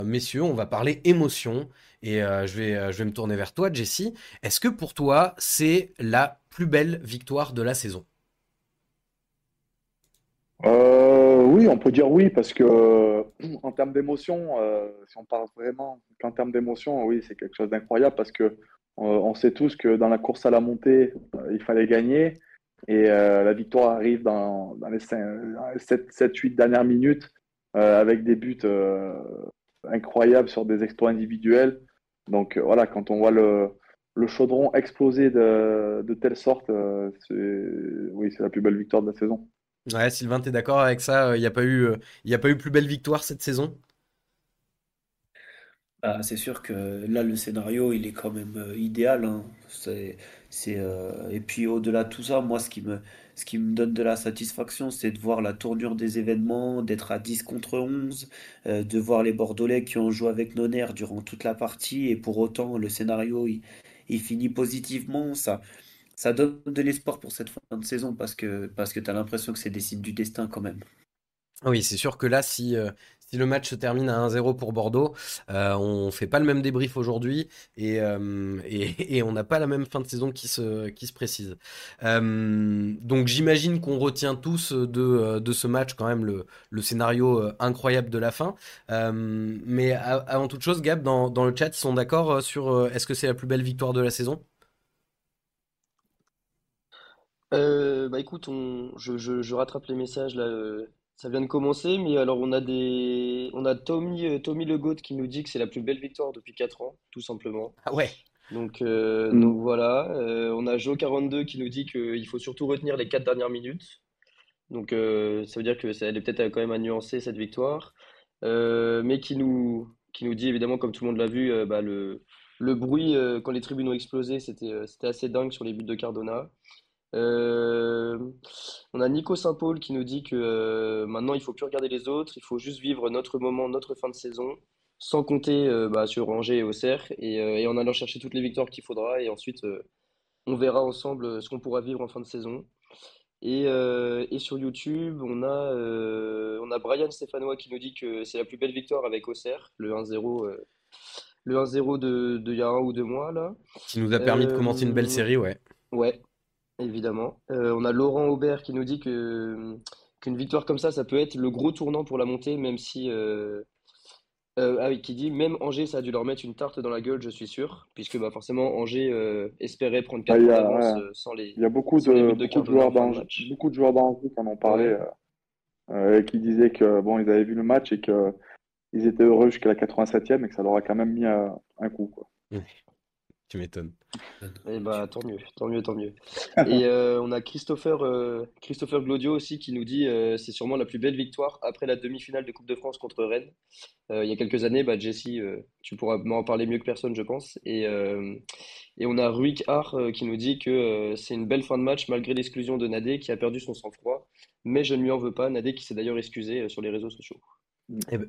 Messieurs, on va parler émotion et je vais me tourner vers toi, Jessie. Est-ce que pour toi, c'est la plus belle victoire de la saison? Oui, on peut dire oui, parce que en termes d'émotion, si on parle vraiment qu'en termes d'émotion, oui, c'est quelque chose d'incroyable parce que on sait tous que dans la course à la montée, il fallait gagner et la victoire arrive dans les 7-8 dernières minutes avec des buts incroyables sur des exploits individuels. Donc voilà, quand on voit le chaudron exploser de telle sorte, oui, c'est la plus belle victoire de la saison. Ouais, Sylvain, t'es d'accord avec ça? Il n'y a pas eu, y a pas eu plus belle victoire cette saison? Bah, c'est sûr que là, le scénario, il est quand même idéal, hein. Et puis au-delà de tout ça, moi, ce qui me donne de la satisfaction, c'est de voir la tournure des événements, d'être à 10 contre 11, de voir les Bordelais qui ont joué avec nos nerfs durant toute la partie, et pour autant, le scénario, il finit positivement. Ça donne de l'espoir pour cette fin de saison parce que tu as l'impression que c'est des signes du destin quand même. Oui, c'est sûr que là, si le match se termine à 1-0 pour Bordeaux, on fait pas le même débrief aujourd'hui et on n'a pas la même fin de saison qui se précise. Donc j'imagine qu'on retient tous de ce match quand même le scénario incroyable de la fin. Mais avant toute chose, Gab, dans le chat, ils sont d'accord sur est-ce que c'est la plus belle victoire de la saison? Bah écoute, je rattrape les messages là. Ça vient de commencer, mais alors on a Tommy Le Goat qui nous dit que c'est la plus belle victoire depuis 4 ans, tout simplement. Ah ouais. Donc voilà. On a Joe 42 qui nous dit qu'il faut surtout retenir les 4 dernières minutes. Ça veut dire que ça elle est peut-être quand même à nuancer cette victoire. Mais qui nous dit évidemment, comme tout le monde l'a vu, bah, le bruit quand les tribunes ont explosé, c'était assez dingue sur les buts de Cardona. Euh, on a Nico Saint-Paul qui nous dit que maintenant il faut plus regarder les autres, il faut juste vivre notre moment, notre fin de saison, sans compter bah, sur Angers et Auxerre, et en allant chercher toutes les victoires qu'il faudra, et ensuite on verra ensemble ce qu'on pourra vivre en fin de saison. Et sur YouTube, on a Brian Stéphanois qui nous dit que c'est la plus belle victoire avec Auxerre, le 1-0, le 1-0 de il y a 1 ou 2 mois là. Qui nous a permis de commencer une belle Euh, série, ouais. ouais, évidemment. On a Laurent Aubert qui nous dit qu'une victoire comme ça peut être le gros tournant pour la montée, même si ah oui, qui dit même Angers, ça a dû leur mettre une tarte dans la gueule, je suis sûr, puisque bah forcément Angers espérait prendre Bah, 4 points d'avance il y a sans les buts de beaucoup de Cardona joueurs en fin de d'Angers, match. beaucoup de joueurs d'Angers qui en ont parlé, Ouais. et qui disaient que bon, ils avaient vu le match et que ils étaient heureux jusqu'à la 87e et que ça leur a quand même mis un coup, quoi. Ouais, tu m'étonnes. Et bah tant mieux, tant mieux, tant mieux. Et on a Christopher Glodio aussi qui nous dit c'est sûrement la plus belle victoire après la demi-finale de Coupe de France contre Rennes. Il y a quelques années, bah Jesse, tu pourras m'en parler mieux que personne, je pense. Et on a Ruik Har qui nous dit que c'est une belle fin de match malgré l'exclusion de Nadé qui a perdu son sang-froid. Mais je ne lui en veux pas, Nadé qui s'est d'ailleurs excusé sur les réseaux sociaux. Eh ben,